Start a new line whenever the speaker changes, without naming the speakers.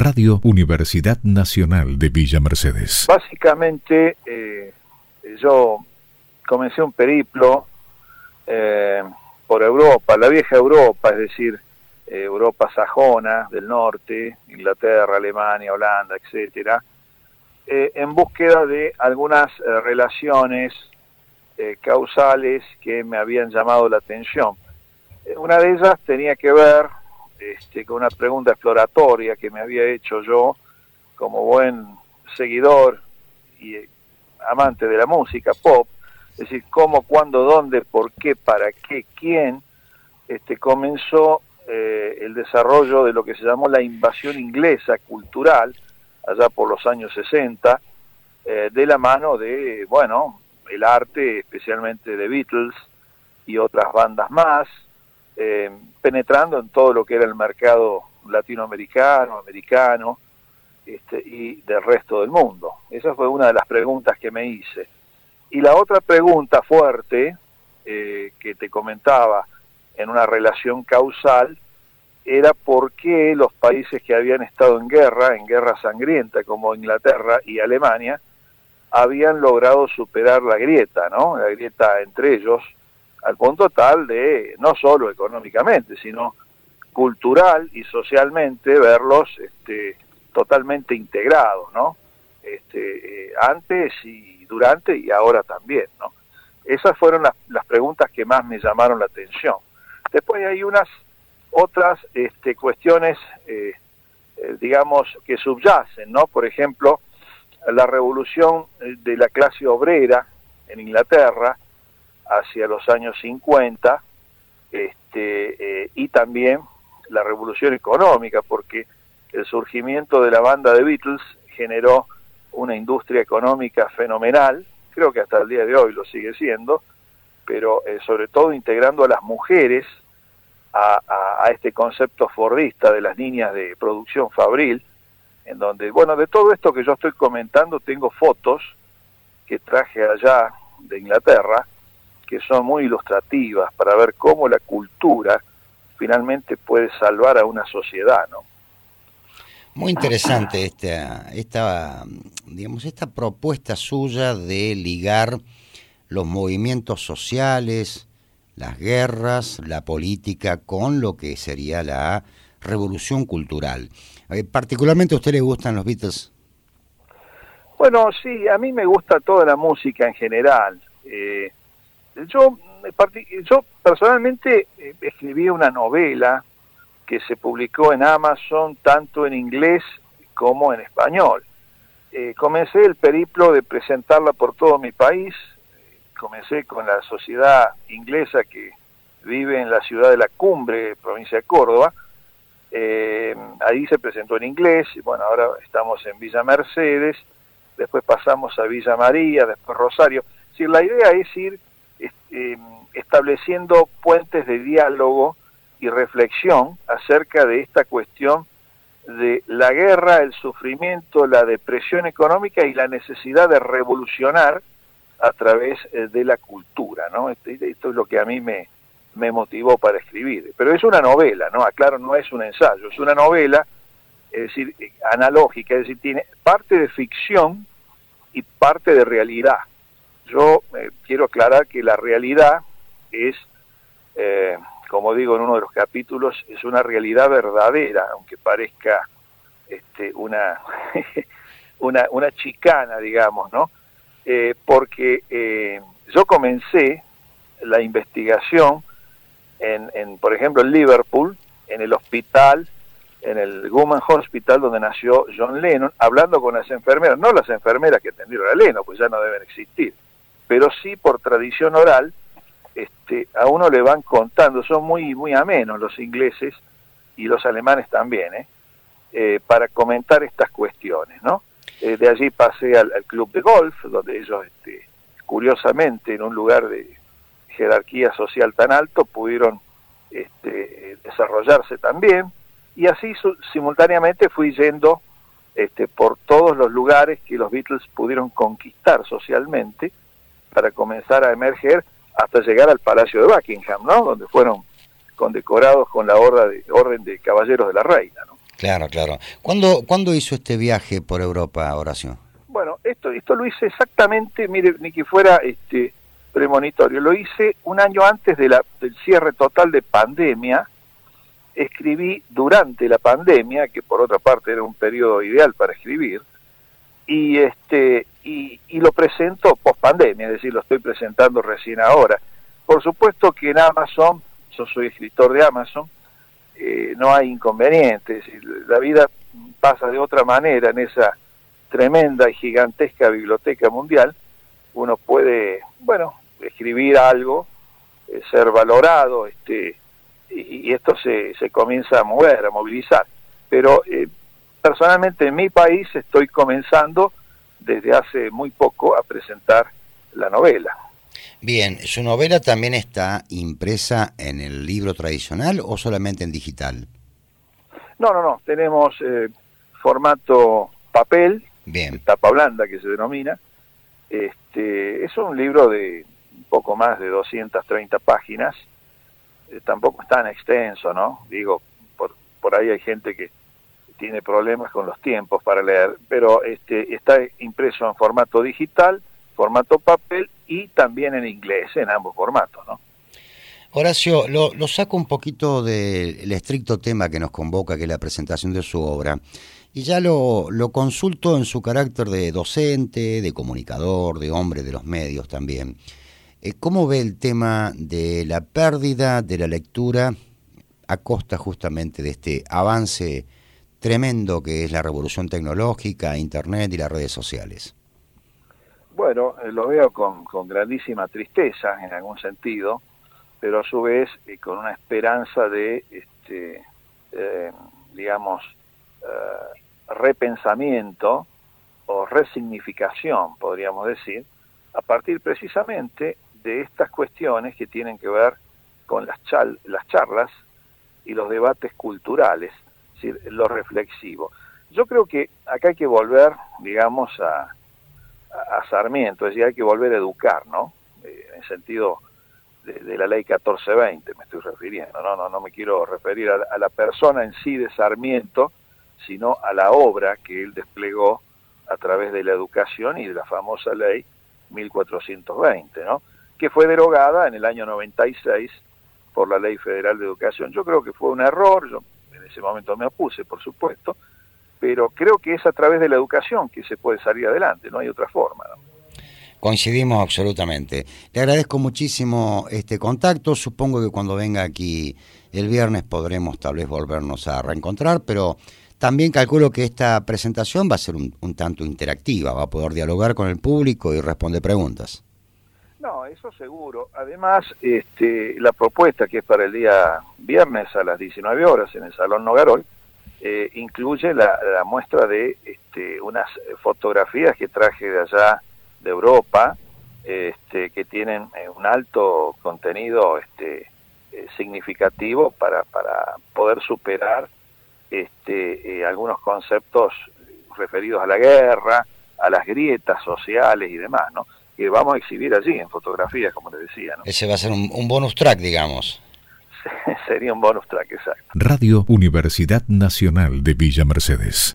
Radio Universidad Nacional de Villa Mercedes.
Básicamente, yo comencé un periplo por Europa, la vieja Europa, es decir, Europa sajona del norte, Inglaterra, Alemania, Holanda, etcétera, en búsqueda de algunas relaciones causales que me habían llamado la atención. Una de ellas tenía que ver con una pregunta exploratoria que me había hecho yo como buen seguidor y amante de la música pop, es decir, cómo, cuándo, dónde, por qué, para qué, quién, comenzó el desarrollo de lo que se llamó la invasión inglesa cultural, allá por los años 60, de la mano de, bueno, el arte, especialmente de Beatles y otras bandas más, penetrando en todo lo que era el mercado latinoamericano, americano, y del resto del mundo. Esa fue una de las preguntas que me hice. Y la otra pregunta fuerte, que te comentaba en una relación causal, era por qué los países que habían estado en guerra sangrienta, como Inglaterra y Alemania, habían logrado superar la grieta, ¿no? La grieta entre ellos, al punto tal de, no solo económicamente, sino cultural y socialmente, verlos totalmente integrados, ¿no? Antes y durante y ahora también, ¿no? Esas fueron las preguntas que más me llamaron la atención. Después hay unas otras cuestiones, digamos, que subyacen, ¿no? Por ejemplo, la revolución de la clase obrera en Inglaterra hacia los años 50, y también la revolución económica, porque el surgimiento de la banda de Beatles generó una industria económica fenomenal, creo que hasta el día de hoy lo sigue siendo, pero sobre todo integrando a las mujeres a este concepto fordista de las líneas de producción fabril, en donde, bueno, de todo esto que yo estoy comentando tengo fotos que traje allá de Inglaterra, que son muy ilustrativas para ver cómo la cultura finalmente puede salvar a una sociedad, ¿no?
Muy interesante esta propuesta suya de ligar los movimientos sociales, las guerras, la política, con lo que sería la revolución cultural. ¿Particularmente a usted le gustan los Beatles?
Bueno, sí, a mí me gusta toda la música en general. Yo personalmente escribí una novela que se publicó en Amazon tanto en inglés como en español. Comencé el periplo de presentarla por todo mi país. Comencé con la sociedad inglesa que vive en la ciudad de La Cumbre, provincia de Córdoba. Ahí se presentó en inglés, y bueno, ahora estamos en Villa Mercedes, después pasamos a Villa María, después Rosario. Es decir, la idea es ir estableciendo puentes de diálogo y reflexión acerca de esta cuestión de la guerra, el sufrimiento, la depresión económica y la necesidad de revolucionar a través de la cultura, ¿no? Esto es lo que a mí me motivó para escribir. Pero es una novela, ¿no? Aclaro, no es un ensayo, es una novela, es decir, analógica, es decir, tiene parte de ficción y parte de realidad. Yo quiero aclarar que la realidad es, como digo en uno de los capítulos, es una realidad verdadera, aunque parezca una chicana, digamos, ¿no? Porque yo comencé la investigación por ejemplo, en Liverpool, en el hospital, en el Women's Hospital donde nació John Lennon, hablando con las enfermeras, no las enfermeras que atendieron a Lennon, pues ya no deben existir, pero sí por tradición oral, a uno le van contando, son muy amenos los ingleses y los alemanes también, para comentar estas cuestiones, ¿no? De allí pasé al club de golf, donde ellos, curiosamente, en un lugar de jerarquía social tan alto, pudieron desarrollarse también, y así simultáneamente fui yendo por todos los lugares que los Beatles pudieron conquistar socialmente para comenzar a emerger hasta llegar al Palacio de Buckingham, ¿no? Donde fueron condecorados con la Orden de Caballeros de la Reina, ¿no?
Claro, claro. ¿Cuándo hizo este viaje por Europa, Horacio?
Bueno, esto lo hice exactamente, mire, ni que fuera premonitorio, lo hice un año antes del cierre total de pandemia. Escribí durante la pandemia, que por otra parte era un periodo ideal para escribir, y lo presento post pandemia, es decir, lo estoy presentando recién ahora. Por supuesto que en Amazon, yo soy escritor de Amazon, no hay inconvenientes, la vida pasa de otra manera en esa tremenda y gigantesca biblioteca mundial. Uno puede, bueno, escribir algo, ser valorado, y esto se comienza a mover, a movilizar. Pero personalmente en mi país estoy comenzando desde hace muy poco a presentar la novela.
Bien, ¿su novela también está impresa en el libro tradicional o solamente en digital?
No, tenemos formato papel,
bien,
tapa blanda que se denomina. Es un libro de un poco más de 230 páginas, tampoco es tan extenso, ¿no? Digo, por ahí hay gente que tiene problemas con los tiempos para leer, pero está impreso en formato digital, formato papel y también en inglés, en ambos formatos, ¿no?
Horacio, lo saco un poquito del estricto tema que nos convoca, que es la presentación de su obra, y ya lo consulto en su carácter de docente, de comunicador, de hombre de los medios también. ¿Cómo ve el tema de la pérdida de la lectura a costa justamente de este avance tremendo que es la revolución tecnológica, Internet y las redes sociales?
Bueno, lo veo con grandísima tristeza en algún sentido, pero a su vez con una esperanza de, repensamiento o resignificación, podríamos decir, a partir precisamente de estas cuestiones que tienen que ver con las charlas y los debates culturales, es decir, lo reflexivo. Yo creo que acá hay que volver, digamos, a Sarmiento, es decir, hay que volver a educar, ¿no? En el sentido de la ley 1420 me estoy refiriendo, no me quiero referir a la persona en sí de Sarmiento, sino a la obra que él desplegó a través de la educación y de la famosa ley 1420, ¿no? Que fue derogada en el año 96 por la Ley Federal de Educación. Yo creo que fue un error, yo en ese momento me opuse, por supuesto, pero creo que es a través de la educación que se puede salir adelante, no hay otra forma, ¿no?
Coincidimos absolutamente. Le agradezco muchísimo este contacto. Supongo que cuando venga aquí el viernes podremos tal vez volvernos a reencontrar, pero también calculo que esta presentación va a ser un tanto interactiva, va a poder dialogar con el público y responder preguntas.
No, eso seguro. Además, la propuesta que es para el día viernes a las 19 horas en el Salón Nogarol, incluye la muestra de unas fotografías que traje de allá de Europa, que tienen un alto contenido significativo para poder superar algunos conceptos referidos a la guerra, a las grietas sociales y demás, ¿no? Que vamos a exhibir allí en fotografías, como les decía, ¿no?
Ese va a ser un bonus track, digamos.
Sería un bonus track, exacto.
Radio Universidad Nacional de Villa Mercedes.